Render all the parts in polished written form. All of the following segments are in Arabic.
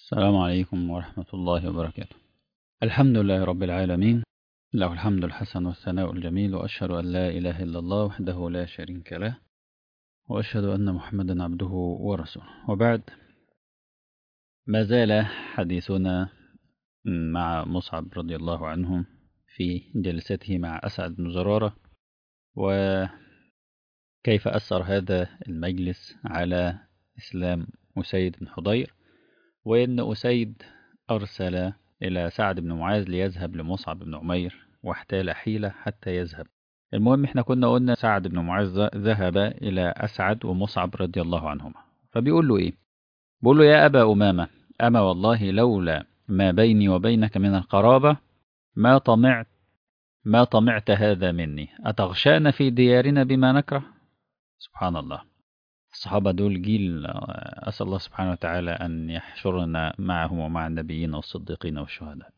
السلام عليكم ورحمة الله وبركاته. الحمد لله رب العالمين، له الحمد الحسن والثناء الجميل، وأشهد أن لا إله إلا الله وحده لا شريك له، وأشهد أن محمدا عبده ورسوله، وبعد. ما زال حديثنا مع مصعب رضي الله عنه في جلسته مع أسعد بن زرارة، وكيف أثر هذا المجلس على إسلام أسيد بن حضير، وإن أسيد أرسل إلى سعد بن معاذ ليذهب لمصعب بن عمير، واحتال حيلة حتى يذهب. المهم احنا كنا قلنا سعد بن معاذ ذهب إلى أسعد ومصعب رضي الله عنهما، فبيقول له إيه؟ بيقول له: يا أبا أمامة، أما والله لولا ما بيني وبينك من القرابة ما طمعت ما طمعت هذا مني، أتغشانا في ديارنا بما نكره؟ سبحان الله. الصحابة دول جيل، أسأل الله سبحانه وتعالى أن يحشرنا معهم ومع النبيين والصديقين والشهداء.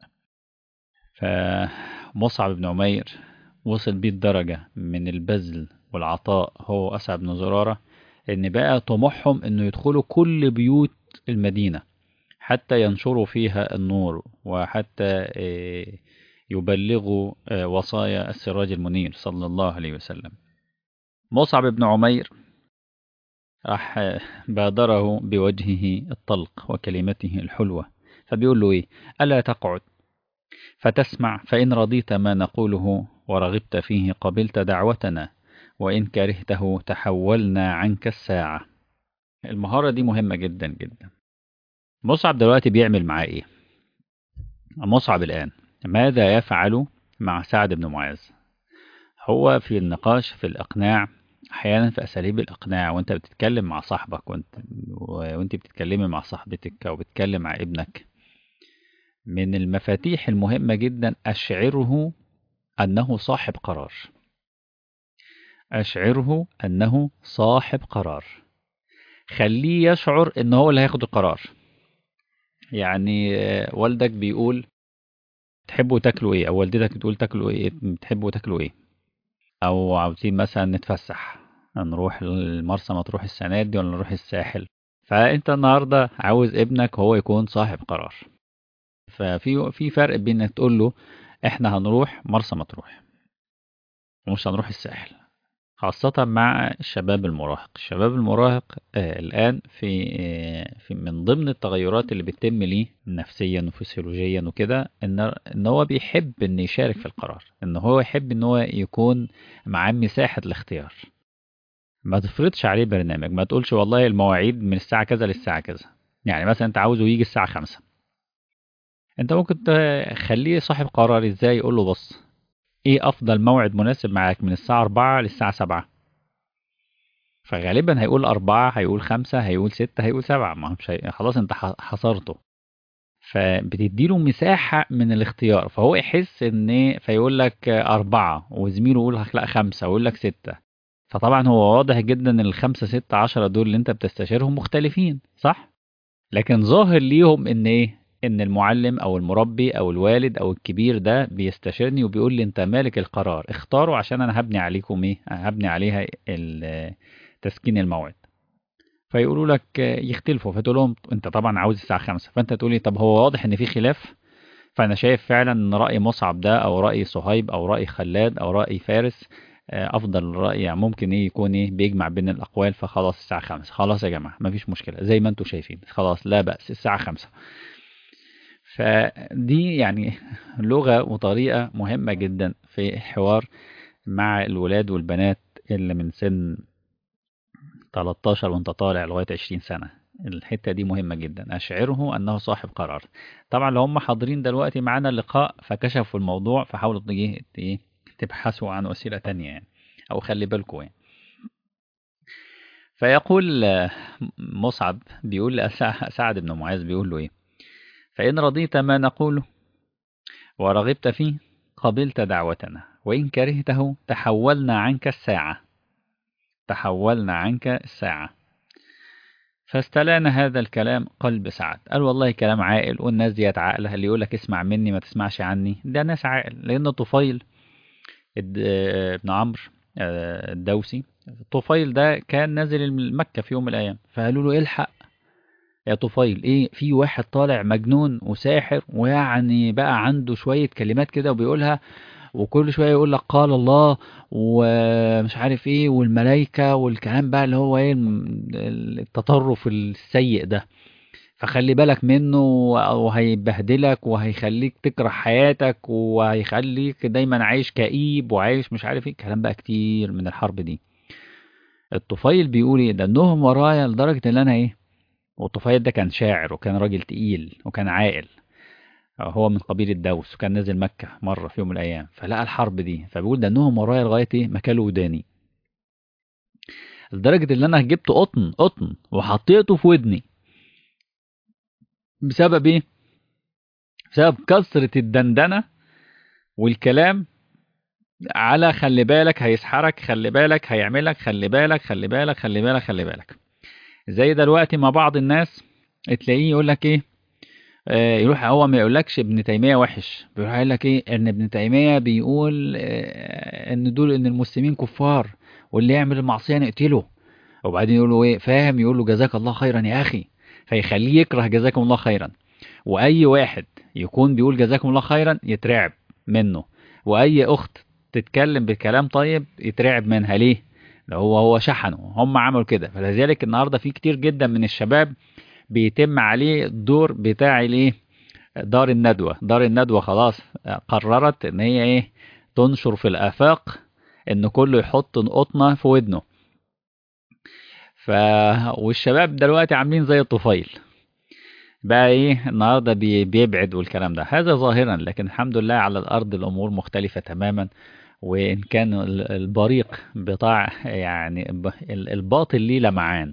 فمصعب بن عمير وصل بيه الدرجة من البذل والعطاء هو أسعد بن زرارة، إن بقى طموحهم إنه يدخلوا كل بيوت المدينة حتى ينشروا فيها النور، وحتى يبلغوا وصايا السراج المنير صلى الله عليه وسلم. مصعب بن عمير راح بادره بوجهه الطلق وكلمته الحلوة، فبيقول له إيه؟ ألا تقعد فتسمع، فإن رضيت ما نقوله ورغبت فيه قبلت دعوتنا، وإن كرهته تحولنا عنك الساعة. المهارة دي مهمة جدا جدا. مصعب دلوقتي بيعمل معاه إيه؟ مصعب الآن ماذا يفعل مع سعد بن معاذ؟ هو في النقاش في الإقناع، أحيانا في أساليب الإقناع وأنت بتتكلم مع صاحبك، وأنت بتتكلمي مع صاحبتك أو بتتكلم مع ابنك، من المفاتيح المهمة جدا أشعره أنه صاحب قرار. أشعره أنه صاحب قرار. خليه يشعر أنه هو اللي هياخد القرار. يعني والدك بيقول تحبوا تاكلوا ايه، او والدتك بتقول تاكلوا ايه، تحبوا تاكلوا ايه، او عاوزين مثلا نتفسح، نروح المرسى مطروح السنة دي ولا نروح الساحل. فانت النهارده عاوز ابنك هو يكون صاحب قرار. ففي فرق بين انك تقول له احنا هنروح مرسى مطروح ومش هنروح الساحل، خاصة مع الشباب المراهق. الشباب المراهق الآن في من ضمن التغيرات اللي بتتم ليه نفسيا وفسيولوجيا وكده، إن هو بيحب إن يشارك في القرار، إن هو يحب إن هو يكون معاه مساحة الاختيار. ما تفرضش عليه برنامج، ما تقولش والله المواعيد من الساعة كذا للساعة كذا. يعني مثلا أنت عاوزه يجي الساعة 5، أنت ممكن تخليه صاحب قرار. إزاي؟ يقول له بص، إيه أفضل موعد مناسب معاك من الساعة 4 للساعة 7؟ فغالبا هيقول 4، هيقول 5، هيقول 6، هيقول 7. ما هو مش خلاص انت حصرته. فبتديله مساحة من الاختيار، فهو يحس ان فيقول لك 4، وزميله يقول لك لا 5، ويقول لك 6. فطبعا هو واضح جدا ان ال5 6 10 دول اللي انت بتستشيرهم مختلفين، صح؟ لكن ظاهر ليهم ان ايه؟ ان المعلم او المربي او الوالد او الكبير ده بيستشيرني وبيقول لي انت مالك القرار، اختاره عشان انا هبني عليكم ايه، هبني عليها تسكين الموعد. فيقولوا لك يختلفوا، فتقول لهم انت طبعا عاوز الساعه 5، فانت تقول لي طب هو واضح ان في خلاف. فانا شايف فعلا ان راي مصعب ده او راي صهيب او راي خلاد او راي فارس افضل راي، يعني ممكن ايه يكون ايه بيجمع بين الاقوال. فخلاص الساعه 5، خلاص يا جماعه مفيش مشكله زي ما انتم شايفين، خلاص لا باس الساعه 5. فدي يعني لغه وطريقه مهمه جدا في الحوار مع الولاد والبنات اللي من سن 13 وانت طالع لغاية 20 سنة. الحتة دي مهمة جدا، أشعره أنه صاحب قرار. طبعا لو هم حاضرين دلوقتي معانا اللقاء فكشفوا الموضوع، فحاولوا تبحثوا عن وسيلة تانية يعني، أو خلي بالكم يعني. فيقول مصعب بيقول لسعد بن معاذ، بيقول له إيه؟ فإن رضيت ما نقوله ورغبت فيه قبلت دعوتنا، وإن كرهته تحولنا عنك الساعة. تحولنا عنك الساعة. فاستلان هذا الكلام قلب سعد، قال والله كلام عاقل، والناس ديت عاقلة، اللي يقول لك اسمع مني ما تسمعش عني ده ناس عاقل. لأن طفيل ابن عمرو الدوسي، طفيل ده كان نازل مكة في يوم من الأيام، فقالوا له الحق يا طفيل ايه، في واحد طالع مجنون وساحر، ويعني بقى عنده شوية كلمات كده وبيقولها، وكل شوية يقول لك قال الله ومش عارف ايه والملائكة والكلام بقى اللي هو ايه التطرف السيء ده. فخلي بالك منه، وهيبهدلك وهيخليك تكره حياتك وهيخليك دايما عايش كئيب وعايش مش عارف ايه، كلام بقى كتير من الحرب دي. الطفيل بيقول ايه ده، انهم ورايا لدرجة ان انا ايه. والطفيل ده كان شاعر وكان راجل تقيل وكان عاقل. هو من قبيلة دوس وكان نازل مكة مرة في يوم من الأيام، فلقى الحرب دي فبيقول ده إنهم ورايا لغاية إيه ما كلوا وداني، لدرجة إن أنا جبت قطن قطن وحطيته في ودني. بسبب إيه؟ بسبب كثرة الدندنة والكلام على خلي بالك هيسحرك، خلي بالك هيعملك، خلي بالك خلي بالك خلي بالك خلي بالك. زي دلوقتي مع بعض الناس تلاقيه يقول لك إيه، يروح هو ما يقولكش ابن تيمية وحش، بيروح يقول لك ايه ان ابن تيمية بيقول ان دول ان المسلمين كفار واللي يعمل المعصية نقتله. وبعدين يقول له ايه فاهم، يقول له جزاك الله خيرا يا اخي، فيخليه يكره جزاكم الله خيرا. واي واحد يكون بيقول جزاكم الله خيرا يترعب منه، واي اخت تتكلم بكلام طيب يترعب منها. ليه؟ لو هو شحنه، هم عملوا كده. فلذلك النهارده في كتير جدا من الشباب بيتم عليه الدور بتاع الايه، دار الندوة. دار الندوة خلاص قررت ان هي ايه، تنشر في الآفاق ان كله يحط قطنة في ودنه. ف والشباب دلوقتي عاملين زي الطفيل بقى ايه، النهارده بيبعد والكلام ده. هذا ظاهرا، لكن الحمد لله على الارض الامور مختلفة تماما. وان كان البريق بتاع يعني الباطل ليه لمعان،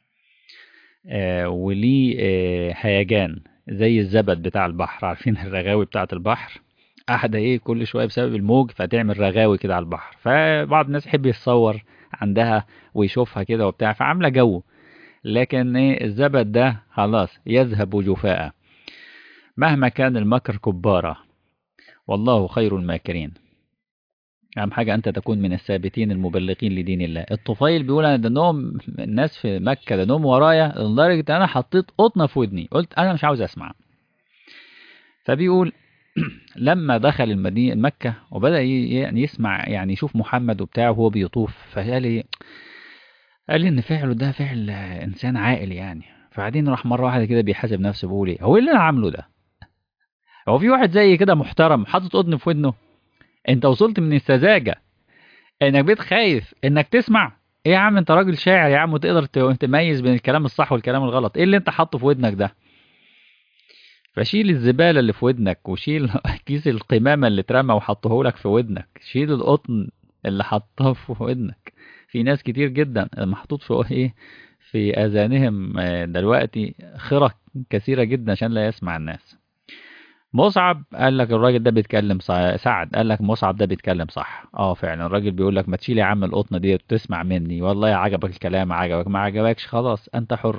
وليه هيجان زي الزبد بتاع البحر. عارفين الرغاوي بتاعة البحر، قاعدة ايه كل شوية بسبب الموج فتعمل رغاوي كده على البحر، فبعض الناس يحب يتصور عندها ويشوفها كده وبتاع، فعاملة جو. لكن ايه الزبد ده خلاص يذهب جفاء مهما كان المكر كبارة، والله خير الماكرين. أهم حاجة أنت تكون من الثابتين المبلغين لدين الله. الطفيل بيقول أنا دنهم الناس في مكة دنهم ورايا لدرجة أنا حطيت قطنة في ودني، قلت أنا مش عاوز أسمع. فبيقول لما دخل المدينة مكة وبدأ يعني يسمع يعني يشوف محمد وبتاعه وهو بيطوف، فقال لي قال لي إن فعله ده فعل إنسان عاقل يعني. فبعدين راح مرة واحدة كده بيحاسب نفسه بيقول إيه هو اللي أنا عامله ده؟ هو في واحد زي كده محترم حاطط قطن في ودنه؟ أنت وصلت من السذاجة انك بقيت خايف انك تسمع؟ ايه يا عم انت راجل شاعر يا عم وتقدر تميز بين الكلام الصح والكلام الغلط، ايه اللي انت حاطه في ودنك ده؟ فشيل الزبالة اللي في ودنك، وشيل كيس القمامة اللي اترمى وحطه لك في ودنك، شيل القطن اللي حطه في ودنك. في ناس كتير جدا محطوط في ايه، في اذانهم دلوقتي خرق كثيرة جدا عشان لا يسمع الناس. مصعب قال لك الراجل ده بيتكلم صح، سعد قال لك مصعب ده بيتكلم صح. اه فعلا الراجل بيقول لك ما تشيل يا عم القطنه دي وتسمع مني، والله عجبك الكلام عجبك، ما عجبكش خلاص انت حر.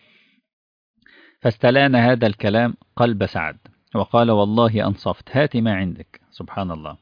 فاستلان هذا الكلام قلب سعد وقال والله انصفت، هات ما عندك. سبحان الله،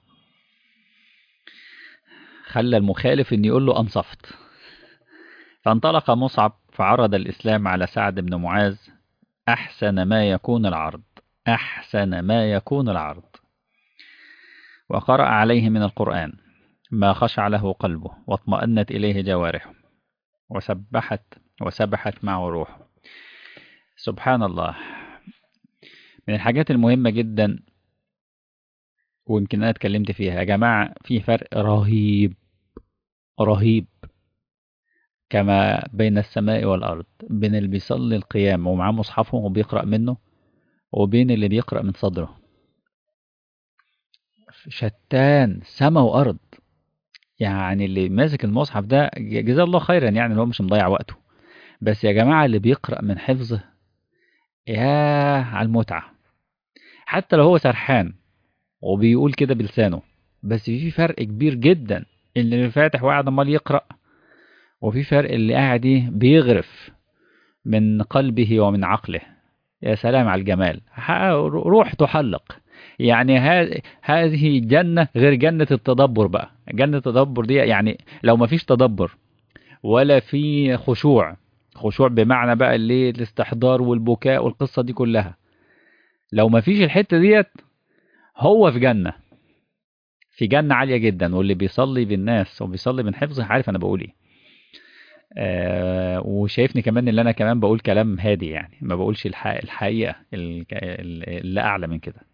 خلى المخالف ان يقول له انصفت. فانطلق مصعب فعرض الاسلام على سعد بن معاذ احسن ما يكون العرض، احسن ما يكون العرض. وقرأ عليه من القرآن ما خشع له قلبه واطمأنت إليه جوارحه وسبحت وسبحت معه روحه. سبحان الله. من الحاجات المهمة جدا ويمكن أنا اتكلمت فيها يا جماعة، في فرق رهيب رهيب كما بين السماء والأرض، بين اللي بيصلي القيام ومعاه مصحفه وبيقرأ منه وبين اللي بيقرأ من صدره. شتان سماء وأرض. يعني اللي ماسك المصحف ده جزاه الله خيرا، يعني اللي هو مش مضيع وقته. بس يا جماعة اللي بيقرأ من حفظه، ياه على المتعة. حتى لو هو سرحان وبيقول كده بلسانه، بس في فرق كبير جدا اللي فاتح وقاعد امال يقرأ، وفي فرق اللي قاعد بيغرف من قلبه ومن عقله. يا سلام على الجمال، روح تحلق. يعني هذه جنة غير جنة التدبر بقى. جنة التدبر دي يعني لو ما فيش تدبر ولا في خشوع خشوع بمعنى بقى اللي الاستحضار والبكاء والقصة دي كلها. لو ما فيش الحتة ديت هو في جنة، في جنة عالية جدا. واللي بيصلي بالناس وبيصلي من حفظه عارف انا بقول ايه. وشايفني كمان اللي انا كمان بقول كلام هادي، يعني ما بقولش الحقيقة اللي اعلى من كده.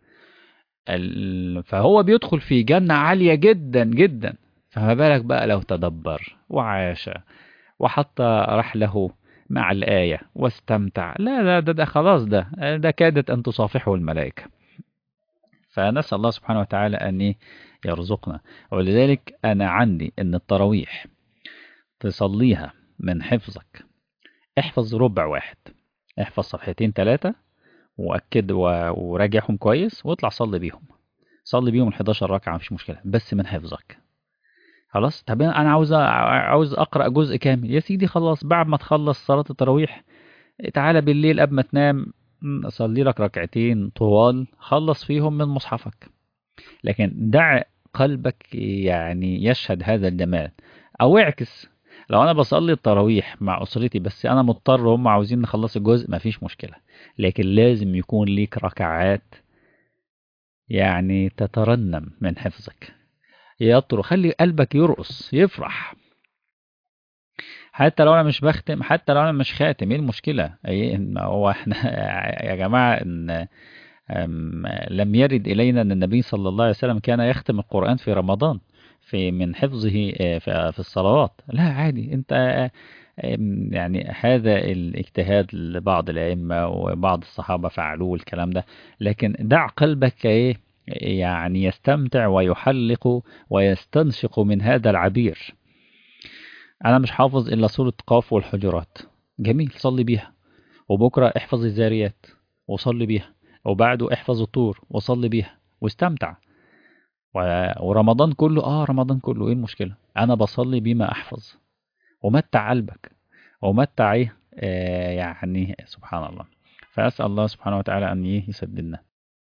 فهو بيدخل في جنة عالية جدا جدا. فما بالك بقى لو تدبر وعاش وحط رحله مع الآية واستمتع. لا لا، ده خلاص، ده كادت أن تصافحه الملائكة. فنسأل الله سبحانه وتعالى أن يرزقنا. ولذلك أنا عندي أن التراويح تصليها من حفظك. احفظ ربع واحد، احفظ صفحتين ثلاثة، وأكد وراجعهم كويس واطلع صلي بيهم. صلي بيهم ال 11 ركعة مفيش مشكلة، بس من حفظك. خلاص. طب انا عاوز اقرا جزء كامل يا سيدي. خلاص، بعد ما تخلص صلاة التراويح تعالى بالليل قبل ما تنام، صلي لك ركعتين طوال خلص فيهم من مصحفك. لكن دع قلبك يعني يشهد هذا الجمال. او اعكس، لو انا بصلي التراويح مع اسرتي بس انا مضطر وهم عاوزين نخلص الجزء مفيش مشكلة، لكن لازم يكون ليك ركعات يعني تترنم من حفظك. يطر، خلي قلبك يرقص يفرح. حتى لو انا مش بختم، حتى لو انا مش خاتم، ايه المشكله؟ ايه هو احنا يا جماعه ان لم يرد الينا ان النبي صلى الله عليه وسلم كان يختم القران في رمضان في من حفظه في الصلوات. لا عادي، انت يعني هذا الاجتهاد لبعض الائمه وبعض الصحابه فعلوه الكلام ده. لكن دع قلبك ايه يعني يستمتع ويحلق ويستنشق من هذا العبير. انا مش حافظ الا سورة قاف والحجرات، جميل صلي بيها. وبكرة احفظ الذاريات وصلي بيها، وبعده احفظ الطور وصلي بيها واستمتع. ورمضان كله، رمضان كله ايه المشكلة؟ انا بصلي بما احفظ. ومتع قلبك ومتع ايه يعني سبحان الله. فأسأل الله سبحانه وتعالى أن يسددنا.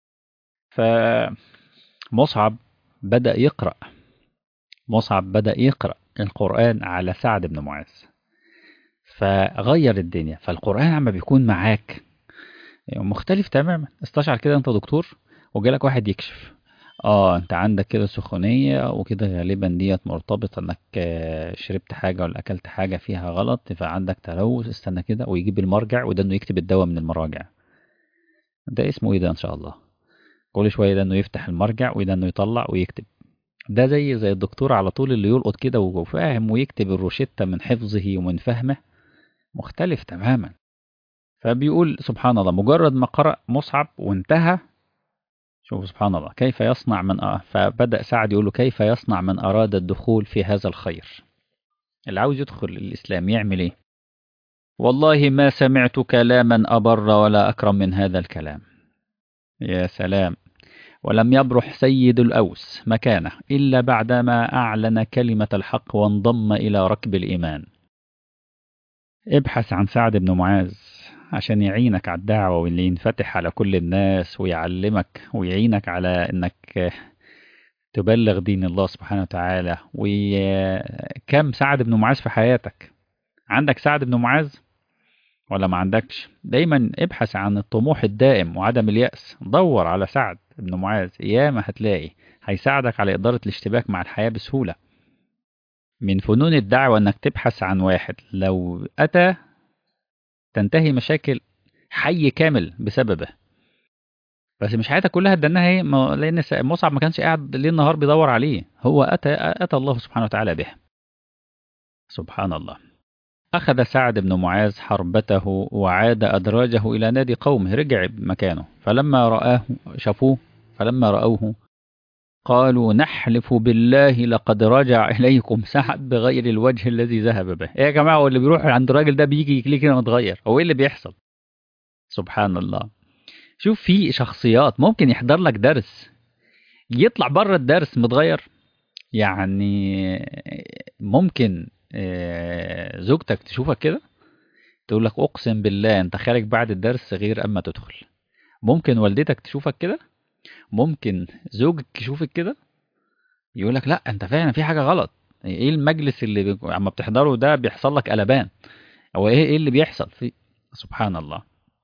فمصعب بدأ يقرأ مصعب بدأ يقرأ القرآن على سعد بن معاذ، فغير الدنيا. فالقرآن عما بيكون معاك مختلف تماما. استشعر كده انت دكتور وجالك واحد يكشف، انت عندك كده سخونية وكده، غالبا ديت مرتبطة انك شربت حاجة ولا اكلت حاجة فيها غلط، فعندك تلوث، استنى كده، ويجيب المرجع وده انه يكتب الدواء من المراجع. ده اسمه ايه ده ان شاء الله؟ كل شوية ده انه يفتح المرجع وده انه يطلع ويكتب. ده زي الدكتور على طول اللي يلقط كده وفاهم ويكتب الروشتة من حفظه ومن فهمه. مختلف تماما. فبيقول سبحان الله، مجرد ما قرأ مصعب وانتهى، شوف سبحان الله كيف يصنع فبدأ سعد يقول له كيف يصنع من أراد الدخول في هذا الخير. اللي عاوز يدخل الإسلام يعمل إيه؟ والله ما سمعت كلاما أبر ولا أكرم من هذا الكلام. يا سلام. ولم يبرح سيد الأوس مكانه إلا بعدما أعلن كلمة الحق وانضم إلى ركب الإيمان. ابحث عن سعد بن معاذ عشان يعينك على الدعوة، واللي ينفتح على كل الناس ويعلمك ويعينك على انك تبلغ دين الله سبحانه وتعالى. وكم سعد بن معاذ في حياتك؟ عندك سعد بن معاذ ولا ما عندكش؟ دايما ابحث عن الطموح الدائم وعدم اليأس. دور على سعد بن معاذ، ياما هتلاقي هيساعدك على إدارة الاشتباك مع الحياة بسهولة. من فنون الدعوة انك تبحث عن واحد لو أتى تنتهي مشاكل حي كامل بسببه. بس مش حياتك كلها ادانها ايه، لان مصعب ما كانش قاعد ليل نهار بيدور عليه، هو اتى الله سبحانه وتعالى به. سبحان الله. اخذ سعد بن معاذ حربته وعاد ادراجه الى نادي قومه، رجع مكانه. فلما رأوه قالوا نحلف بالله لقد رجع اليكم سعد بغير الوجه الذي ذهب به. ايه يا جماعه، هو اللي بيروح عند الراجل ده بيجي ليه كده متغير؟ هو ايه اللي بيحصل؟ سبحان الله. شوف، في شخصيات ممكن يحضر لك درس يطلع بره الدرس متغير. يعني ممكن زوجتك تشوفك كده تقول لك اقسم بالله انت خارج بعد الدرس غير اما تدخل. ممكن والدتك تشوفك كده، ممكن زوجك يشوفك كده يقول لك لا انت فعلا في حاجة غلط. ايه المجلس اللي اما بتحضره ده بيحصل لك قلبان؟ هو ايه اللي بيحصل فيه؟ سبحان الله.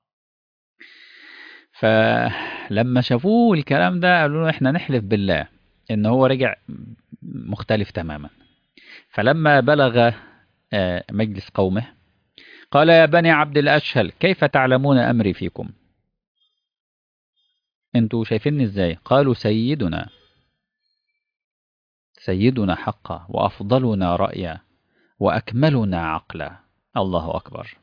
فلما شافوه الكلام ده قالوا له احنا نحلف بالله ان هو رجع مختلف تماما. فلما بلغ مجلس قومه قال يا بني عبد الأشهل كيف تعلمون أمري فيكم؟ انتوا شايفيني ازاي؟ قالوا سيدنا، سيدنا حقا وأفضلنا رأيا وأكملنا عقلا. الله أكبر.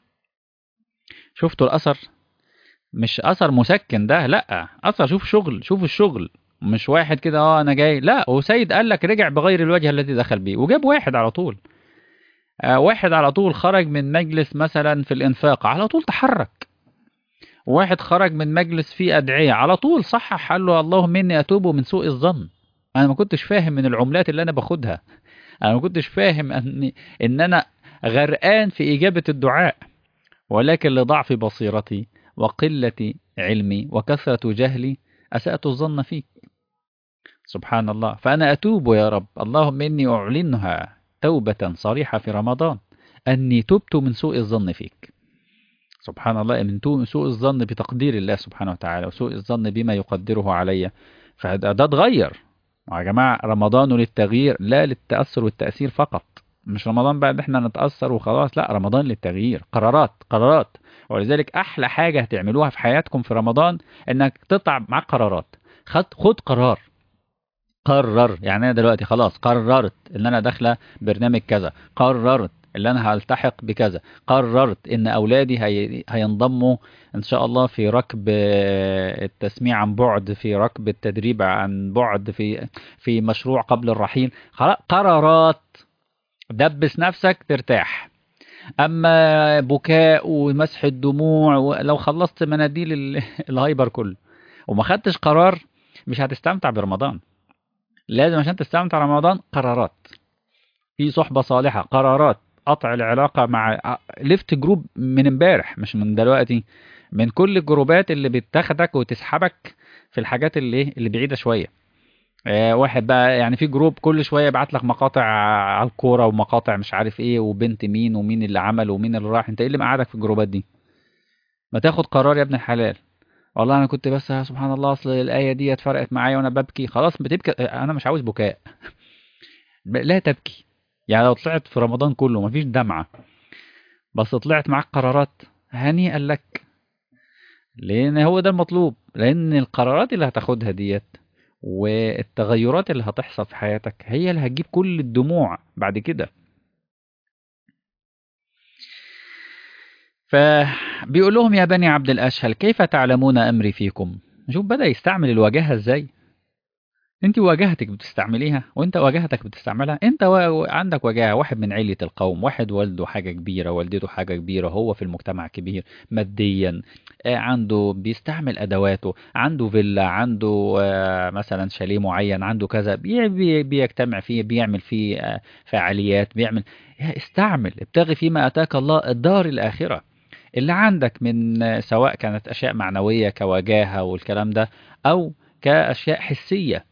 شفتوا الأثر؟ مش أثر مسكن ده، لا أثر. شوف شغل، شوف الشغل. مش واحد كده أنا جاي، لا وسيد قال لك رجع بغير الوجه الذي دخل بيه، وجاب واحد على طول. واحد على طول خرج من مجلس مثلا في الإنفاق على طول تحرك. واحد خرج من مجلس فيه أدعية على طول صحح، قال له اللهم إني أتوب من سوء الظن. أنا ما كنتش فاهم من العملات اللي أنا باخدها، أنا ما كنتش فاهم إن أنا غرقان في إجابة الدعاء، ولكن لضعف بصيرتي وقلة علمي وكثرة جهلي أسأت الظن فيك. سبحان الله. فأنا أتوب يا رب، اللهم إني أعلنها توبة صريحة في رمضان أني تبت من سوء الظن فيك. سبحان الله. من سوء الظن بتقدير الله سبحانه وتعالى، وسوء الظن بما يقدره علي. فده اتغير يا جماعة. رمضان للتغيير لا للتأثر والتأثير فقط. مش رمضان بقى ان احنا نتأثر وخلاص، لا، رمضان للتغيير. قرارات قرارات. ولذلك احلى حاجة هتعملوها في حياتكم في رمضان انك تطلع معاك قرارات. خد قرار. قرر يعني انا دلوقتي خلاص قررت ان انا داخله برنامج كذا، قررت ان انا هلتحق بكذا، قررت ان اولادي هينضموا ان شاء الله في ركب التسميع عن بعد، في ركب التدريب عن بعد، في مشروع قبل الرحيل. خلاص قرارات. دبس نفسك ترتاح. اما بكاء ومسح الدموع، ولو خلصت مناديل الهايبر كله وما خدتش قرار مش هتستمتع برمضان. لازم عشان تستمتع رمضان قرارات. في صحبة صالحة، قرارات. قطع العلاقة مع ليفت جروب من امبارح مش من دلوقتي، من كل الجروبات اللي بتاخدك وتسحبك في الحاجات اللي بعيدة شوية. واحد بقى يعني في جروب كل شوية يبعت لك مقاطع على الكورة ومقاطع مش عارف ايه وبنت مين ومين اللي عمل ومين اللي راح. انت ايه اللي مقعدك في الجروبات دي؟ ما تاخد قرار يا ابن الحلال. والله انا كنت بس سبحان الله اصل الآية دي فرقت معايا وانا ببكي. خلاص بتبكي، انا مش عاوز بكاء. لا تبكي. يعني لو طلعت في رمضان كله مفيش دمعة بس طلعت معاك قرارات، هنيئا لك. لأن هو ده المطلوب. لأن القرارات اللي هتاخدها ديت والتغيرات اللي هتحصل في حياتك هي اللي هتجيب كل الدموع بعد كده. فبيقول لهم يا بني عبد الأشهل كيف تعلمون أمري فيكم؟ شوف بدأ يستعمل الواجهة ازاي. انت واجهتك بتستعمليها، وانت واجهتك بتستعملها. انت عندك واجهة. واحد من علية القوم، واحد والده حاجة كبيرة، والدته حاجة كبيرة، هو في المجتمع كبير ماديا. عنده بيستعمل ادواته، عنده فيلا، عنده مثلا شاليه معين، عنده كذا بيجتمع فيه، بيعمل فيه فعاليات، بيعمل. استعمل، ابتغي فيما اتاك الله الدار الاخرة. اللي عندك من سواء كانت اشياء معنوية كوجاهة والكلام ده، او كاشياء حسية.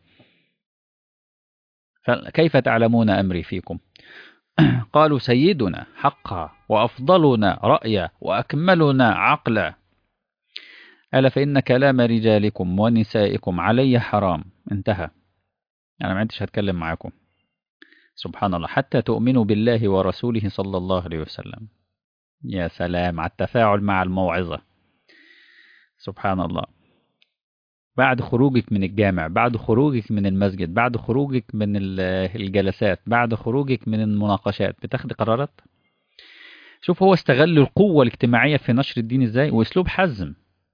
فكيف تعلمون أمري فيكم؟ قالوا سيدنا حقا وأفضلنا رأيا وأكملنا عقلا. ألا فإن كلام رجالكم ونسائكم علي حرام. انتهى. أنا ما عدتش هتكلم معاكم. سبحان الله. حتى تؤمنوا بالله ورسوله صلى الله عليه وسلم. يا سلام على التفاعل مع الموعظة. سبحان الله. بعد خروجك من الجامع، بعد خروجك من المسجد، بعد خروجك من الجلسات، بعد خروجك من المناقشات بتاخد قرارات. شوف هو استغل القوة الاجتماعية في نشر الدين ازاي، واسلوب حزم.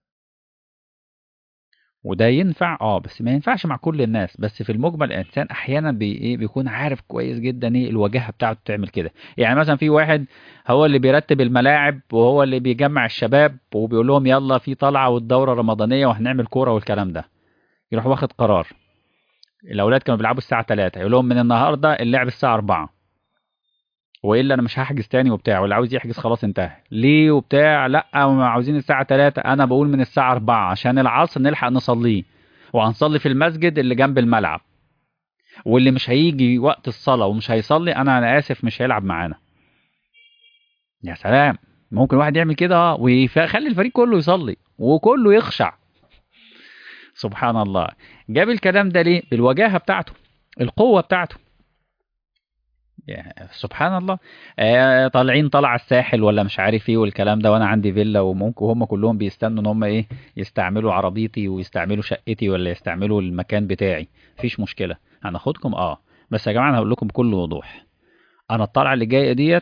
وده ينفع بس ما ينفعش مع كل الناس. بس في المجمل الانسان احيانا بيكون عارف كويس جدا ايه الواجهة بتاعته تعمل كده. يعني مثلا في واحد هو اللي بيرتب الملاعب وهو اللي بيجمع الشباب وبيقول لهم يلا في طلعة والدورة رمضانية وهنعمل كورة والكلام ده. يروح واخد قرار. الاولاد كانوا بيلعبوا الساعة 3 يقول لهم من النهاردة اللعب الساعة 4، والا انا مش هحجز تاني وبتاع، واللي عاوز يحجز خلاص انتهى ليه وبتاع. لا عاوزين الساعه 3، انا بقول من الساعه 4 عشان العصر نلحق نصليه، وهنصلي في المسجد اللي جنب الملعب. واللي مش هيجي وقت الصلاه ومش هيصلي انا اسف مش هيلعب معانا. يا سلام، ممكن واحد يعمل كده ويخلي الفريق كله يصلي وكله يخشع. سبحان الله. جاب الكلام ده ليه؟ بالوجاهة بتاعته، القوة بتاعته. سبحان الله. طالعين طلع الساحل ولا مش عارف ايه والكلام ده، وانا عندي فيلا، وممكن هم كلهم بيستنوا ان هم ايه، يستعملوا عربيتي ويستعملوا شقتي ولا يستعملوا المكان بتاعي. مفيش مشكلة، هناخدكم بس يا جماعة انا هقول لكم بكل وضوح، انا الطلعة اللي جاية ديت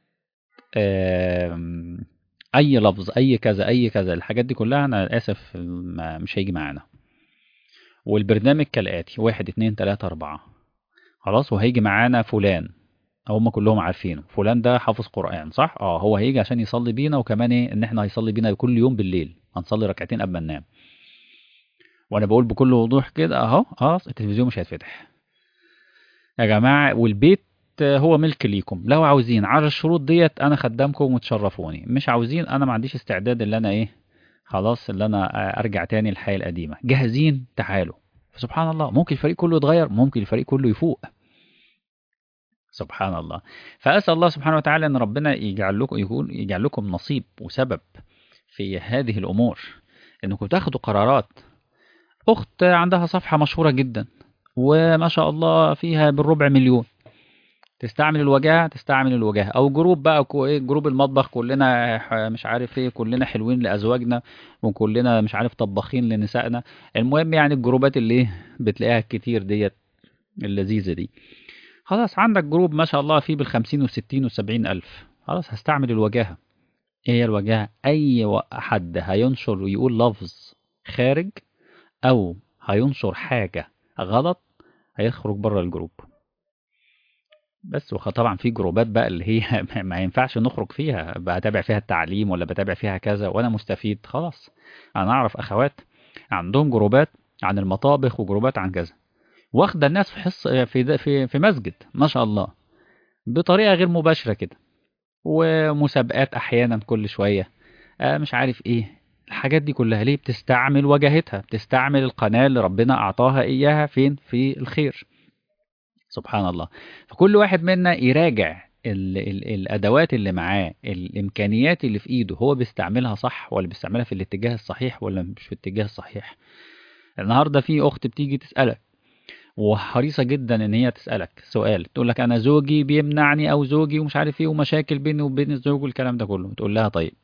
آم، اي لفظ اي كذا اي كذا الحاجات دي كلها انا اسف مش هيجي معانا. والبرنامج كالآتي: واحد اتنين تلاتة اربعة، خلاص، وهيجي معانا فلان، هم كلهم عارفينه، فلان ده حافظ قرآن صح، هو هيجي عشان يصلي بينا، وكمان ايه ان احنا هيصلي بينا كل يوم بالليل، هنصلي ركعتين قبل ما ننام. وانا بقول بكل وضوح كده اهو، التلفزيون مش هيتفتح يا جماعة، والبيت هو ملك ليكم، لو عاوزين على الشروط ديت انا خدامكم وتشرفوني، مش عاوزين انا ما عنديش استعداد اللي انا ايه، خلاص اللي انا ارجع تاني للحياة القديمة. جاهزين؟ تعالوا. سبحان الله، ممكن الفريق كله يتغير، ممكن الفريق كله يفوق. سبحان الله. فأسأل الله سبحانه وتعالى أن ربنا يجعل لكم نصيب وسبب في هذه الأمور، أنكم تاخدوا قرارات. أخت عندها صفحة مشهورة جدا وما شاء الله فيها بالربع مليون، تستعمل الوجاهة، تستعمل الوجاهة، أو جروب بقى إيه، جروب المطبخ، كلنا مش عارف إيه، كلنا حلوين لأزواجنا وكلنا مش عارف طباخين لنسائنا. المهم يعني الجروبات اللي بتلاقيها كتير ديت اللذيذة دي. خلاص عندك جروب ما شاء الله فيه بالخمسين والستين والسبعين ألف، خلاص هستعمل الوجاهة. ايه هي الوجاهة؟ أي حد هينشر ويقول لفظ خارج أو هينشر حاجة غلط هيخرج بره الجروب. بس طبعا في جروبات بقى اللي هي ما ينفعش نخرج فيها، بتابع فيها التعليم ولا بتابع فيها كذا وأنا مستفيد خلاص. أنا أعرف أخوات عندهم جروبات عن المطابخ وجروبات عن كذا، واخدة الناس في حص في مسجد ما شاء الله بطريقة غير مباشرة كده، ومسابقات احيانا كل شويه، مش عارف ايه الحاجات دي كلها. ليه؟ بتستعمل واجهتها، بتستعمل القناه اللي ربنا اعطاها اياها فين؟ في الخير. سبحان الله. فكل واحد منا يراجع ال الادوات اللي معاه، الامكانيات اللي في ايده، هو بيستعملها صح ولا بيستعملها في الاتجاه الصحيح ولا مش في الاتجاه الصحيح. النهارده في اخت بتيجي تسالك وحريصة جدا ان هي تسألك سؤال، تقول لك انا زوجي بيمنعني او زوجي ومش عارف ايه ومشاكل بيني وبين الزوج والكلام ده كله، تقول لها طيب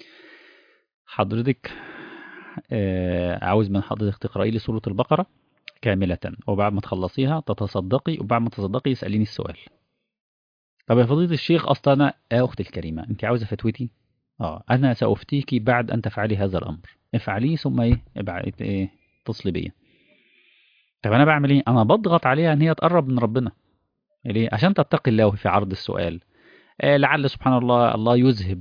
حضرتك عاوز من حضرتك تقرأي لي سورة البقرة كاملة، وبعد ما تخلصيها تتصدقي، وبعد ما تتصدقي يسأليني السؤال. طب يا فضيلة الشيخ اصلا انا اختي الكريمة انت عاوزة فتوتي؟ انا سأفتيكي بعد ان تفعلي هذا الامر، افعليه ثم ايه ابعد ايه، اتصلي بيا. طب انا بعمل ايه؟ انا بضغط عليها ان هي تقرب من ربنا. ليه؟ عشان تتقي الله في عرض السؤال. لعل سبحان الله الله يذهب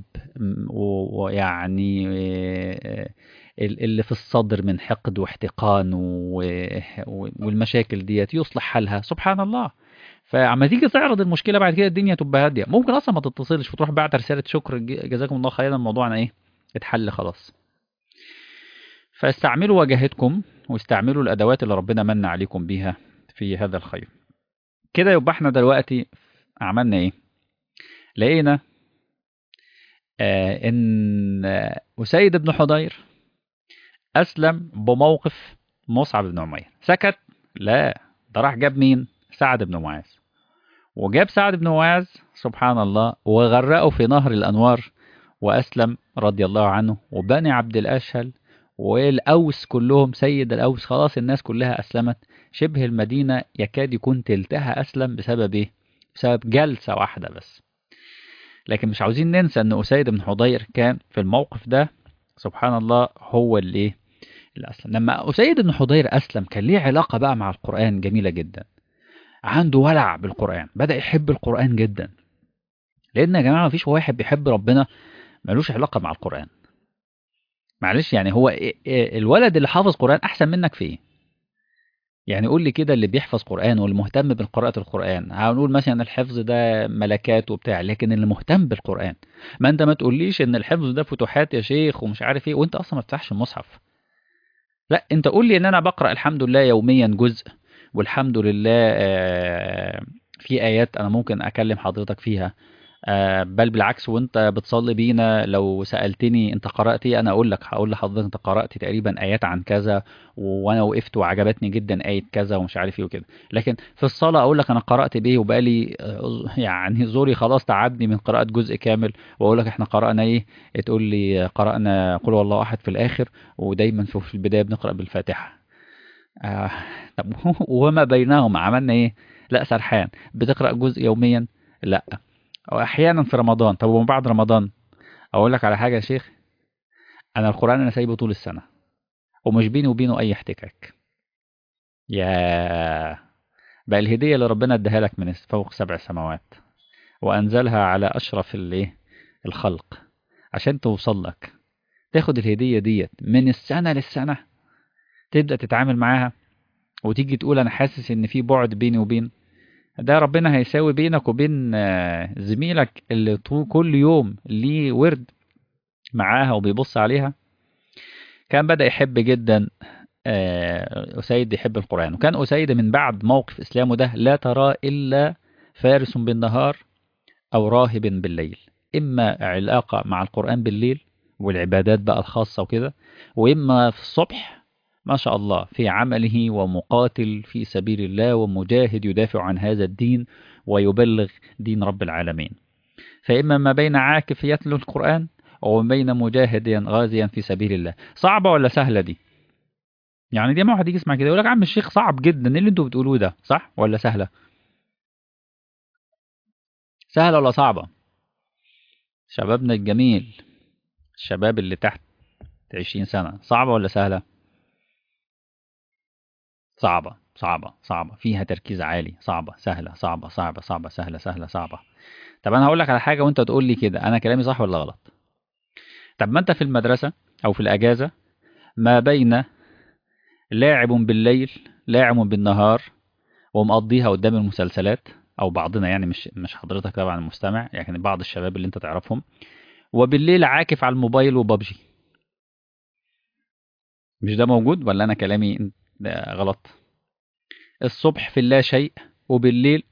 ويعني اللي في الصدر من حقد واحتقان والمشاكل ديت يصلح حالها سبحان الله. فعما تيجي تعرض المشكله بعد كده الدنيا تبقى هاديه، ممكن اصلا ما تتصلش وتروح بعت رساله شكر جزاكم الله خيرا، الموضوع انا ايه اتحل خلاص. فاستعملوا واجهتكم واستعملوا الادوات اللي ربنا من عليكم بيها في هذا الخير. كده يبقى احنا دلوقتي عملنا ايه؟ لقينا إن أسيد بن حضير أسلم بموقف مصعب بن عمير، سكت؟ لا، ده راح جاب مين؟ سعد بن معاذ، وجاب سعد بن معاذ سبحان الله وغرقه في نهر الأنوار، وأسلم رضي الله عنه، وبني عبد الأشهل والأوس كلهم، سيد الأوس، خلاص الناس كلها أسلمت، شبه المدينة يكاد يكون تلتها أسلم بسبب إيه؟ بسبب جلسة واحدة بس. لكن مش عاوزين ننسى ان أسيد بن حضير كان في الموقف ده سبحان الله هو اللي ايه اللي اسلم. لما أسيد بن حضير اسلم كان ليه علاقة بقى مع القرآن جميلة جدا، عنده ولع بالقرآن، بدأ يحب القرآن جدا. لان يا جماعة مفيش واحد بيحب ربنا ملوش علاقة مع القرآن. معلش يعني هو الولد اللي حافظ قرآن احسن منك في ايه؟ يعني قول لي كده، اللي بيحفظ قرآن واللي مهتم بقراءة القرآن، هنقول مثلا الحفظ ده ملكات وبتاع، لكن اللي مهتم بالقرآن، ما انت ما تقوليش ان الحفظ ده فتوحات يا شيخ ومش عارف ايه وانت اصلا ما بتفتحش المصحف. لا، انت قول لي ان انا بقرأ الحمد لله يوميا جزء، والحمد لله في ايات انا ممكن اكلم حضرتك فيها، بل بالعكس، وانت بتصلي بينا لو سألتني انت قرأت ايه، انا هقول لحضرتك انت قرأت تقريبا ايات عن كذا، وانا وقفت وعجبتني جدا آية كذا ومش عارف ايه وكده. لكن في الصلاة اقول لك انا قرأت بايه، وبقالي يعني زوري خلاص تعبني من قراءة جزء كامل، واقول لك احنا قرأنا ايه، تقول لي قرأنا قل هو الله احد في الاخر، ودايما في البداية بنقرأ بالفاتحة. آه طب وما بينهم عملنا ايه؟ لا سرحان. بتقرأ جزء يوميا؟ لا. او احيانا في رمضان. طب ومن بعد رمضان؟ اقول لك على حاجه يا شيخ، انا القران انا سايبه طول السنه، ومش بيني وبينه اي احتكاك. يا بقى الهديه اللي ربنا اداها لك من فوق 7 سماوات، وانزلها على اشرف الايه الخلق، عشان توصل لك تاخد الهديه ديت من السنه للسنه، تبدا تتعامل معاها، وتيجي تقول انا حاسس ان في بعد بيني وبين ده. ربنا هيساوي بينك وبين زميلك اللي كل يوم ليه ورد معاها وبيبص عليها. كان بدأ يحب جدا أسيد يحب القرآن، وكان أسيد من بعد موقف إسلامه ده لا ترى إلا فارس بالنهار أو راهب بالليل، إما علاقة مع القرآن بالليل والعبادات بقى الخاصة وكده، وإما في الصبح ما شاء الله في عمله ومقاتل في سبيل الله ومجاهد يدافع عن هذا الدين ويبلغ دين رب العالمين. فإما ما بين عاكف يتلو القرآن وما بين مجاهد غازيا في سبيل الله. صعبة ولا سهلة دي؟ يعني دي ما واحد يجي يسمع كده يقول لك يا عم الشيخ صعب جدا ايه اللي انتوا بتقولوه ده، صح ولا سهله؟ سهله ولا صعبه؟ شبابنا الجميل، الشباب اللي تحت 20 سنه، صعبه ولا سهله؟ صعبه صعبه صعبه، فيها تركيز عالي. صعبه سهله صعبه صعبه صعبه سهله سهله صعبه. طب انا هقول لك على حاجه وانت تقول لي كده انا كلامي صح ولا غلط. طب ما انت في المدرسه او في الاجازه ما بين لاعب بالليل لاعب بالنهار ومقضيها قدام المسلسلات، او بعضنا يعني مش حضرتك طبعا المستمع، يعني بعض الشباب اللي انت تعرفهم، وبالليل عاكف على الموبايل وبابجي. مش ده موجود ولا انا كلامي ده غلط؟ الصبح في اللا شيء، وبالليل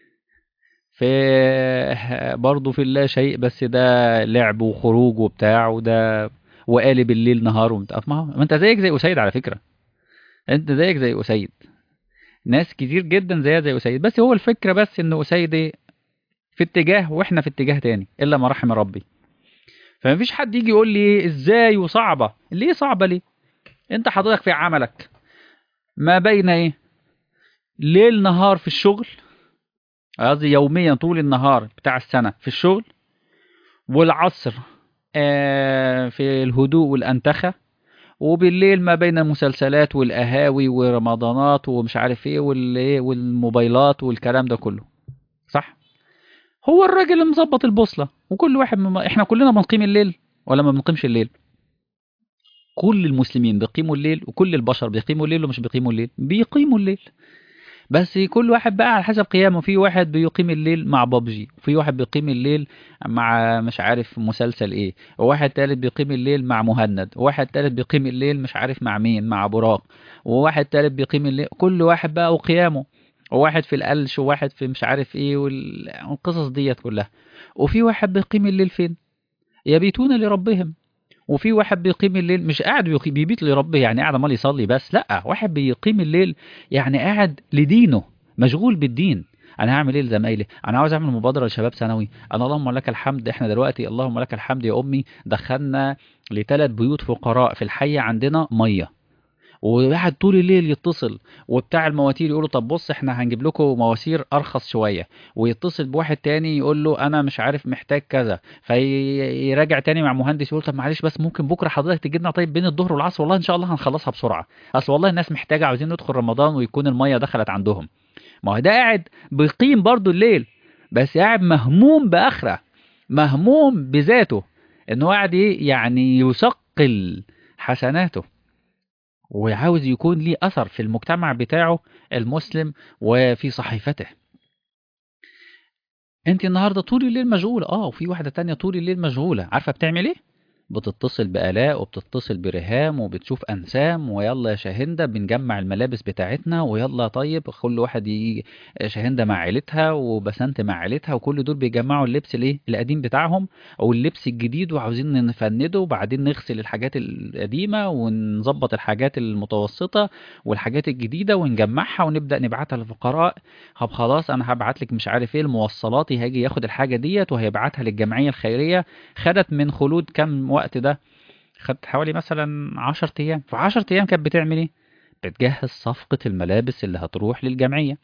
في برضه في اللا شيء، بس ده لعب وخروج وبتاع وده، وقالب الليل نهار وبتاع. ما انت زيك زي اسيد على فكرة، انت زيك زي اسيد، ناس كتير جدا زيها زي اسيد، بس هو الفكرة بس ان اسيد إيه؟ في اتجاه واحنا في اتجاه تاني الا ما رحم ربي. فمفيش حد يجي يقول لي إيه ازاي وصعبة، ليه صعبة ليه؟ انت حضرتك في عملك ما بين ايه، ليل نهار في الشغل، قصدي يوميا طول النهار بتاع السنة في الشغل، والعصر في الهدوء والأنتخة، وبالليل ما بين المسلسلات والقهاوي ورمضانات ومش عارف ايه والموبايلات والكلام ده كله، صح؟ هو الراجل اللي مظبط البوصلة، وكل واحد احنا كلنا بنقيم الليل ولا ما بنقيمش الليل؟ كل المسلمين بيقيموا الليل، وكل البشر بيقيموا الليل ومش بيقيموا الليل، بيقيموا الليل، بس كل واحد بقى على حسب قيامه. في واحد بيقيم الليل مع بابجي، وفي واحد بيقيم الليل مع مش عارف مسلسل ايه، وواحد تالت بيقيم الليل مع مهند، وواحد تالت بيقيم الليل مش عارف مع مين، مع براق، وواحد تالت بيقيم الليل، كل واحد بقى وقيامه، وواحد في القلش وواحد في مش عارف ايه والقصص ديت كلها. وفي واحد بيقيم الليل فين؟ يبيتون لربهم. وفي واحد بيقيم الليل مش قاعد بيبيت لربه يعني قاعد عمال يصلي بس، لا، واحد بيقيم الليل يعني قاعد لدينه، مشغول بالدين. انا هعمل ايه لزمايلي؟ انا عاوز اعمل مبادره لشباب ثانوي. انا اللهم لك الحمد، احنا دلوقتي اللهم لك الحمد يا امي دخلنا ل3 بيوت فقراء في الحي عندنا ميه، وواحد طول الليل يتصل، وبتاع المواتير يقول له طب بص احنا هنجيب لكم مواسير ارخص شويه، ويتصل بواحد تاني يقول له انا مش عارف محتاج كذا، فيراجع تاني مع مهندس يقول طب معلش بس ممكن بكره حضرتك تجي لنا طيب بين الظهر والعصر، والله ان شاء الله هنخلصها بسرعه، اصل والله الناس محتاجه عاوزين ندخل رمضان ويكون الميه دخلت عندهم. ما هو ده قاعد بيقيم برضو الليل، بس قاعد مهموم باخره، مهموم بذاته، انه قاعد ايه يعني يثقل حسناته، وعاوز يكون ليه أثر في المجتمع بتاعه المسلم وفي صحيفته. انت النهارده طول الليل مشغولة، وفي واحدة تانية طول الليل مشغولة، عارفة بتعمل ايه؟ بتتصل بآلاء وبتتصل بريهام وبتشوف أنسام، ويلا يا شاهندة بنجمع الملابس بتاعتنا، ويلا طيب كل واحد يجي، شاهندة مع عيلتها وبسنت مع عيلتها، وكل دول بيجمعوا اللبس الايه القديم بتاعهم او اللبس الجديد، وعاوزين نفنده، وبعدين نغسل الحاجات القديمة ونظبط الحاجات المتوسطة والحاجات الجديدة ونجمعها ونبدأ نبعتها للفقراء. طب خلاص انا هبعت لك مش عارف ايه الموصلاتي، هيجي ياخد الحاجة ديت وهيبعتها للجمعية الخيرية. خدت من خلود كام وقت ده؟ خدت حوالي مثلا 10 ايام. في 10 ايام كانت بتعمل ايه؟ بتجهز صفقة الملابس اللي هتروح للجمعية.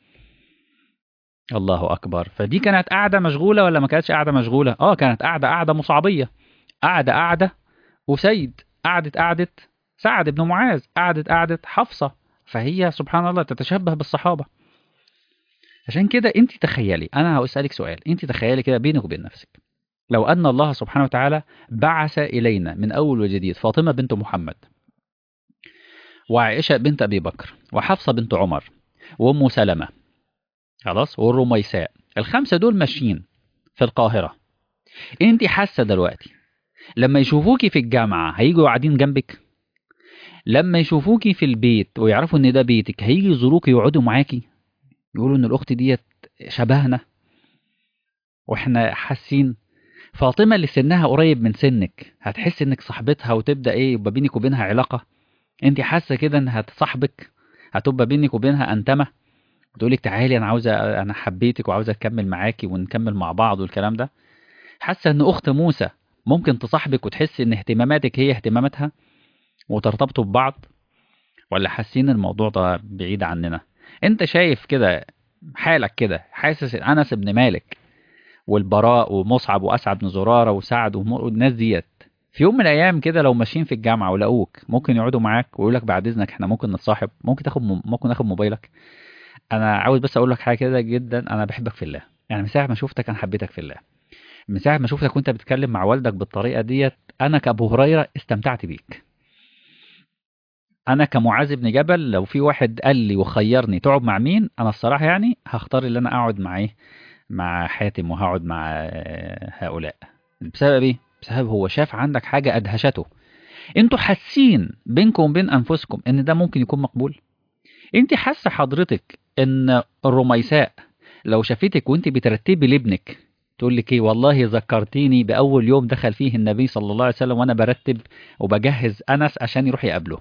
الله اكبر. فدي كانت قاعدة مشغولة ولا ما كانتش قاعدة مشغولة؟ اه كانت قاعدة مصعبية. قاعدة وسيد، قعدة سعد بن معاذ، قعدة حفصة. فهي سبحان الله تتشبه بالصحابة. عشان كده انت تخيلي، انا هسألك سؤال، انت تخيلي كده بينك وبين نفسك، لو أن الله سبحانه وتعالى بعث إلينا من أول وجديد فاطمة بنت محمد، وعائشة بنت أبي بكر، وحفصة بنت عمر، وأم سلمة، خلاص، والرميساء، الخمسة دول ماشيين في القاهرة. أنت حاسة دلوقتي لما يشوفوكي في الجامعة هيجوا قاعدين جنبك؟ لما يشوفوكي في البيت ويعرفوا إن ده بيتك هيجي يزوروكي يقعدوا معاكي، يقولوا إن الأخت ديت شبهنا وإحنا حاسين؟ فاطمة اللي سنها قريب من سنك هتحس إنك صاحبتها وتبدأ إيه يبقى بينك وبينها علاقة؟ انت حاسه كده انها هتصاحبك، هتبقى بينك وبينها انتمه، تقولك تعالي انا عاوزه، انا حبيتك وعاوزه اكمل معاكي ونكمل مع بعض والكلام ده؟ حاسه ان اخت موسى ممكن تصاحبك وتحس ان اهتماماتك هي اهتماماتها وترتبطوا ببعض؟ ولا حاسين الموضوع ده بعيد عننا؟ انت شايف كده حالك كده، حاسس ان انس بن مالك والبراء ومصعب واسعد بن زراره وسعد والناس ديت في يوم من الايام كده لو ماشيين في الجامعه ولقوك ممكن يقعدوا معاك ويقول لك بعد اذنك احنا ممكن نتصاحب، ممكن تاخد ممكن اخد موبايلك؟ انا عاوز بس اقول لك حاجه كده جدا، انا بحبك في الله، يعني من ساعه ما شفتك انا حبيتك في الله. من ساعه ما شفتك وانت بتتكلم مع والدك بالطريقه ديت، انا كابو هريره استمتعت بيك. انا كمعاذ بن جبل لو في واحد قال لي وخيرني تقعد مع مين، انا الصراحه يعني هختار اللي انا اقعد مع ايه، مع حاتم، وهقعد مع هؤلاء. بسبب ايه؟ بسبب هو شاف عندك حاجة ادهشته. انتوا حاسين بينكم وبين انفسكم ان ده ممكن يكون مقبول؟ انت حاسة حضرتك ان الرميساء لو شافتك وانت بترتبي لابنك تقول لك ايه؟ والله ذكرتيني باول يوم دخل فيه النبي صلى الله عليه وسلم وانا برتب وبجهز انس عشان يروح يقابله،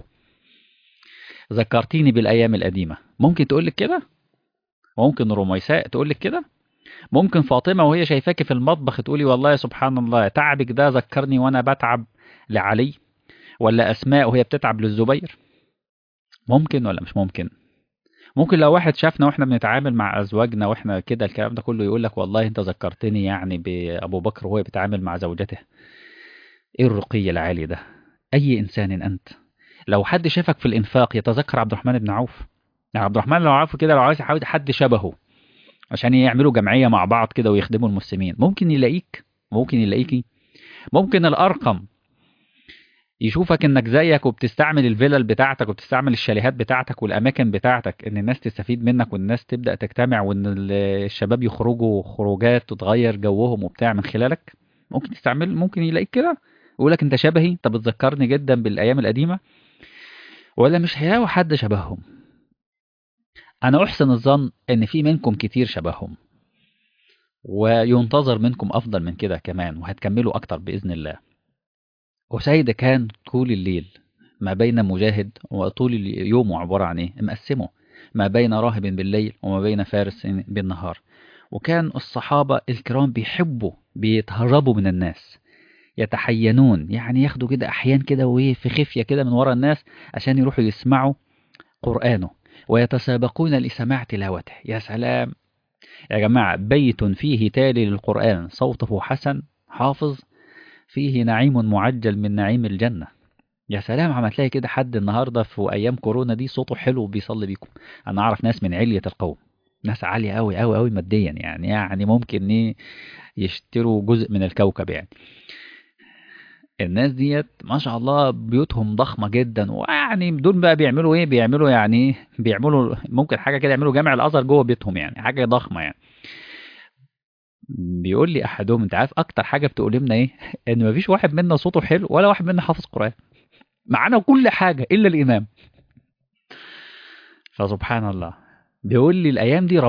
ذكرتيني بالايام القديمة. ممكن تقول لك كده؟ ممكن الرميساء تقول لك كده؟ ممكن فاطمة وهي شايفاكي في المطبخ تقولي والله سبحان الله تعبك ده ذكرني وانا بتعب لعلي؟ ولا أسماء وهي بتتعب للزبير؟ ممكن ولا مش ممكن؟ ممكن لو واحد شافنا واحنا بنتعامل مع أزواجنا واحنا كده الكلام ده كله يقول لك والله انت ذكرتني يعني بأبو بكر وهو بيتعامل مع زوجته؟ ايه الرقي العالي ده؟ أي إنسان أنت؟ لو حد شافك في الإنفاق يتذكر عبد الرحمن بن عوف، يعني عبد الرحمن لو عارفه كده، لو عايز يحاول حد شبهه عشان يعملوا جمعية مع بعض كده ويخدموا المسلمين، ممكن يلاقيك؟ ممكن يلاقيكي؟ ممكن الأرقم يشوفك انك زيك وبتستعمل الفيلل بتاعتك وبتستعمل الشاليهات بتاعتك والاماكن بتاعتك ان الناس تستفيد منك والناس تبدأ تجتمع وان الشباب يخرجوا خروجات وتغير جوهم وبتاع من خلالك؟ ممكن تستعمل، ممكن يلاقيك كده ويقولك انت شبهي، انت بتذكرني جدا بالايام القديمة. ولا مش هيلاقوا حد شبههم؟ انا احسن الظن ان في منكم كتير شبههم، وينتظر منكم افضل من كده كمان وهتكملوا اكتر باذن الله. وسيد كان طول الليل ما بين مجاهد، وطول اليوم عبارة عن ايه مقسمه ما بين راهب بالليل وما بين فارس بالنهار. وكان الصحابة الكرام بيحبوا بيتهربوا من الناس، يتحينون يعني ياخدوا كده أحيان كده وإيه في خفية كده من ورا الناس عشان يروحوا يسمعوا قرآنه، ويتسابقون لسماع تلاوته. يا سلام يا جماعة، بيت فيه تالي للقرآن صوته حسن حافظ فيه نعيم معجل من نعيم الجنة. يا سلام عم تلاقي كده حد النهارده في ايام كورونا دي صوته حلو وبيصلي بيكم. انا اعرف ناس من علية القوم، ناس عالية قوي قوي قوي ماديا، يعني ممكن ايه يشتروا جزء من الكوكب يعني. الناس ديت ما شاء الله بيوتهم ضخمة جدا، ويعني دول بقى بيعملوا ايه؟ بيعملوا يعني ايه؟ بيعملوا ممكن حاجة كده يعملوا جامع الازهر جوه بيتهم، يعني حاجة ضخمة يعني. بيقول لي احدهم، انت عارف اكتر حاجه بتؤلمنا ايه؟ ان مفيش واحد منا صوته حلو ولا واحد منا حافظ قران، معانا كل حاجه الا الامام. فسبحان الله. بيقول لي الايام دي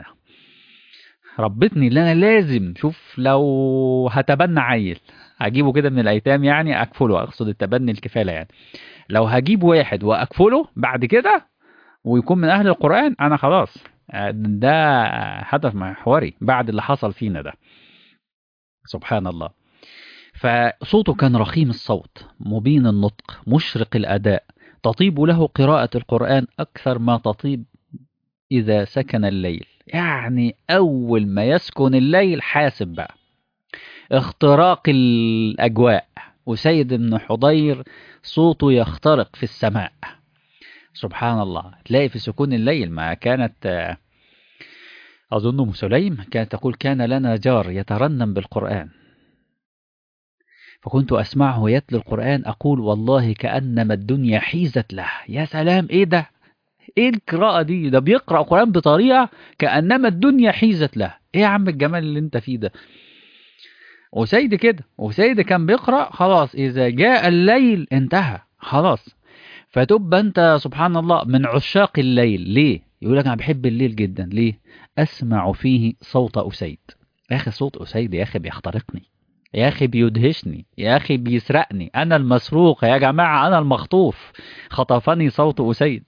ربتني اللي انا لازم، شوف، لو هتبنى عيل هجيبه كده من الايتام، يعني اكفله، اقصد التبني الكفاله يعني. لو هجيب واحد واكفله بعد كده ويكون من اهل القران، انا خلاص، ده هدف محوري بعد اللي حصل فينا ده. سبحان الله. فصوته كان رخيم الصوت، مبين النطق، مشرق الاداء، تطيب له قراءه القران اكثر ما تطيب إذا سكن الليل. يعني أول ما يسكن الليل حاسب بقى اختراق الأجواء، وسيد بن حضير صوته يخترق في السماء. سبحان الله. تلاقي في سكون الليل، ما كانت أظن أم سليم كانت تقول كان لنا جار يترنم بالقرآن، فكنت أسمعه يتلو القرآن أقول والله كأنما الدنيا حيزت له. يا سلام، إيه ده؟ ايه القراءة دي؟ ده بيقرأ قرآن بطريقة كأنما الدنيا حيزت له. ايه يا عم الجمال اللي انت فيه ده؟ وسيد كده، وسيد كان بيقرأ خلاص إذا جاء الليل انتهى خلاص. فتبقى انت سبحان الله من عشاق الليل. ليه؟ يقول لك انا بحب الليل جدا. ليه؟ اسمع فيه صوت أسيد. يا اخي صوت أسيد يا اخي بيخترقني، يا اخي بيدهشني، يا اخي بيسرقني، انا المسروق يا جماعة، انا المخطوف، خطفني صوت أسيد.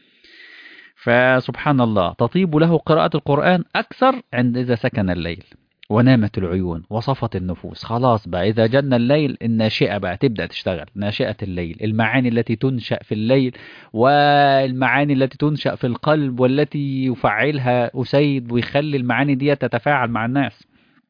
فسبحان الله، تطيب له قراءة القرآن أكثر عند إذا سكن الليل ونامت العيون وصفت النفوس. خلاص بقى إذا جن الليل الناشئة بقى تبدأ تشتغل، ناشئة الليل، المعاني التي تنشأ في الليل والمعاني التي تنشأ في القلب والتي يفعلها أسيد ويخلي المعاني دي تتفاعل مع الناس.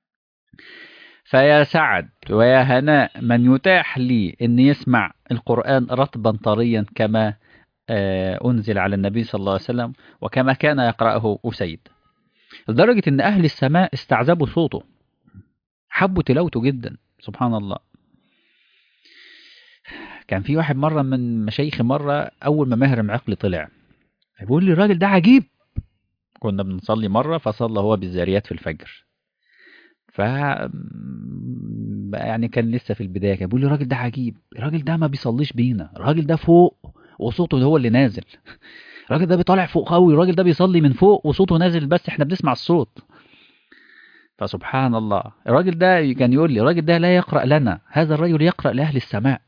فيا سعد ويا هناء من يتاح لي أن يسمع القرآن رطبا طريا كما أنزل على النبي صلى الله عليه وسلم وكما كان يقرأه أسيد، لدرجة إن أهل السماء استعذبوا صوته، حبوا تلاوته جدا. سبحان الله. كان في واحد مرة من مشايخي، مرة أول ما ماهر معقل طلع بيقول لي الراجل ده عجيب. كنا بنصلي مرة فصلى هو بالذاريات في الفجر، ف يعني كان لسه في البداية، كان بيقول لي الراجل ده عجيب، الراجل ده ما بيصليش بينا، الراجل ده فوق وصوته هو اللي نازل، الراجل ده بيطالع فوق قوي، الراجل ده بيصلي من فوق وصوته نازل بس احنا بنسمع الصوت. فسبحان الله. الراجل ده كان يقول لي الراجل ده لا يقرأ لنا، هذا الرجل يقرأ لأهل السماء.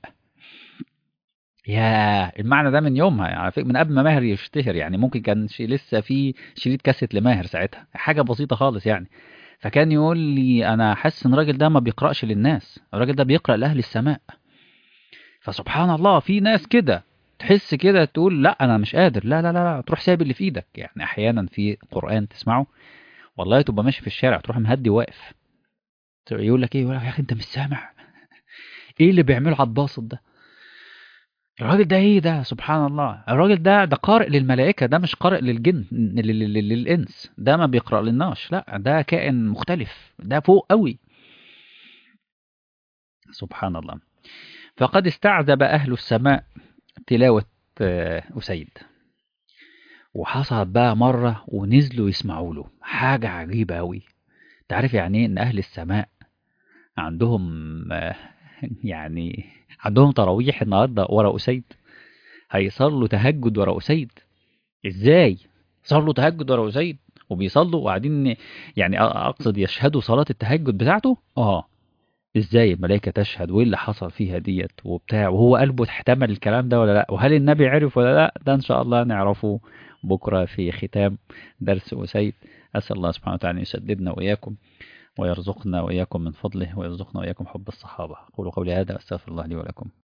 يا المعنى ده من يومها، يعني على فكرة من قبل ما ماهر يشتهر، يعني ممكن كان لسه في شريط كاسيت لماهر ساعتها، حاجة بسيطة خالص يعني. فكان يقول لي أنا حاسس إن الراجل ده ما بيقرأش للناس، الراجل ده بيقرأ لأهل السماء. فسبحان الله، في ناس كده تحس كده تقول لا أنا مش قادر، لا لا لا لا، تروح سايب اللي في إيدك. يعني أحيانا في قرآن تسمعه والله تبقى ماشي في الشارع تروح مهدي واقف، يقول لك ايه، يقول لك يا اخي انت مش سامع ايه اللي بيعمله عباسط ده؟ الراجل ده ايه ده؟ سبحان الله. الراجل ده قارئ للملائكة، ده مش قارئ للجن للإنس، ده ما بيقرأ للناس، لا ده كائن مختلف، ده فوق قوي. سبحان الله. فقد استعذب أهل السماء تلاوة أسيد، وحصلت بقى مرة ونزلوا يسمعوا له حاجة عجيبة أوي. تعرف يعني ايه إن أهل السماء عندهم يعني عندهم تراويح النهارده ورا أسيد، هيصلوا تهجد ورا أسيد؟ ازاي صلوا تهجد ورا أسيد وبيصلوا وقاعدين، يعني اقصد يشهدوا صلاة التهجد بتاعته؟ ازاي الملائكة تشهد وايه اللي حصل فيها ديت وبتاع، وهو قلبه احتمل الكلام ده ولا لا، وهل النبي عرف ولا لا؟ ده ان شاء الله نعرفه بكرة في ختام درس أسيد. أسأل الله سبحانه وتعالى أن يسددنا وإياكم ويرزقنا وإياكم من فضله ويرزقنا وإياكم حب الصحابة. أقول قولي هذا أستغفر الله لي ولكم.